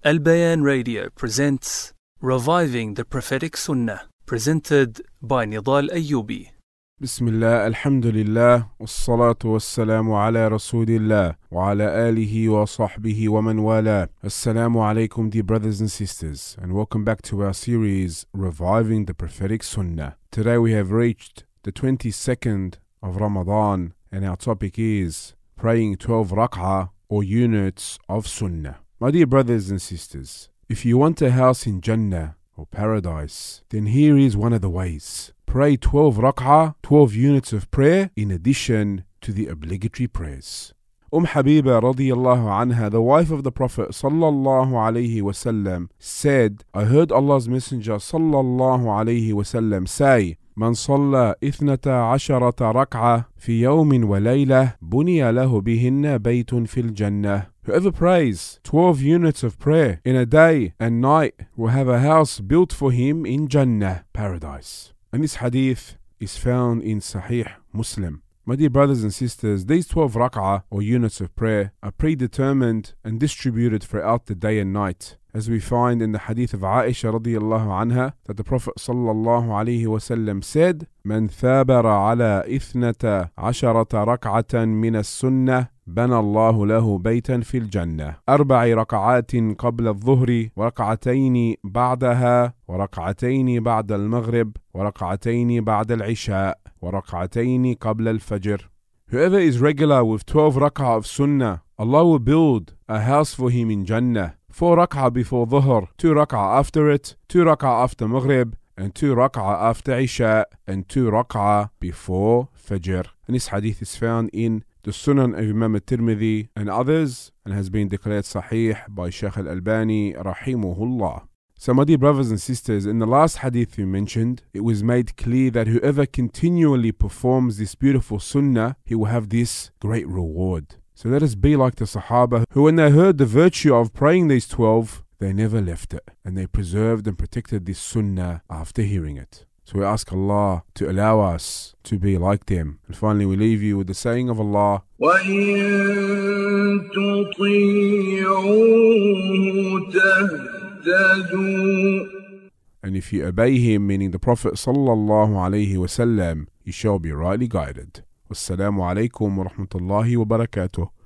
Al Bayan Radio presents Reviving the Prophetic Sunnah, presented by Nidal Ayyubi. بسم الله الحمد لله والصلاة والسلام على رسول الله وعلى آله وصحبه ومن والاه. Assalamu alaikum, dear brothers and sisters, and welcome back to our series Reviving the Prophetic Sunnah. Today we have reached the 22nd of Ramadan, and our topic is praying 12 rak'ah or units of Sunnah. My dear brothers and sisters, if you want a house in Jannah or paradise, then here is one of the ways. Pray 12 rak'ah, 12 units of prayer, in addition to the obligatory prayers. Habiba radiyallahu anha, the wife of the Prophet sallallahu alayhi wasallam, said, I heard Allah's Messenger sallallahu alayhi wasallam say, من صلى 12 ركعة في يوم وليلة بني له بهن بيت في الجنة. Whoever prays 12 units of prayer in a day and night will have a house built for him in Jannah, paradise. And this hadith is found in Sahih Muslim. My dear brothers and sisters, these 12 rak'ah or units of prayer are predetermined and distributed throughout the day and night, as we find in the hadith of Aisha radiyallahu anha that the Prophet sallallahu alayhi wasallam said, من ثابر على 12 ركعة من السنة بنى الله له بيتا في الجنة 4 ركعات قبل الظهر وركعتين بعدها وركعتين بعد المغرب وركعتين بعد العشاء وركعتين قبل الفجر. Whoever is regular with 12 rak'ah of Sunnah, Allah will build a house for him in Jannah. 4 rak'ah before Dhuhr, 2 rak'ah after it, 2 rak'ah after Maghrib, and 2 rak'ah after Isha, and 2 rak'ah before Fajr. And this hadith is found in the Sunan of Imam al-Tirmidhi and others, and has been declared Sahih by Shaykh al-Albani rahimahullah. So my dear brothers and sisters, in the last hadith we mentioned, it was made clear that whoever continually performs this beautiful Sunnah, he will have this great reward. So let us be like the Sahaba, who when they heard the virtue of praying these 12, they never left it, and they preserved and protected this Sunnah after hearing it. So we ask Allah to allow us to be like them. And finally we leave you with the saying of Allah, وَإِن تُطِيعُوهُ تَهْتَدُوا. And if you obey him, meaning the Prophet sallallahu alayhi wasallam, you shall be rightly guided. Wassalamu alaikum wa rahmatullahi wa barakatuh.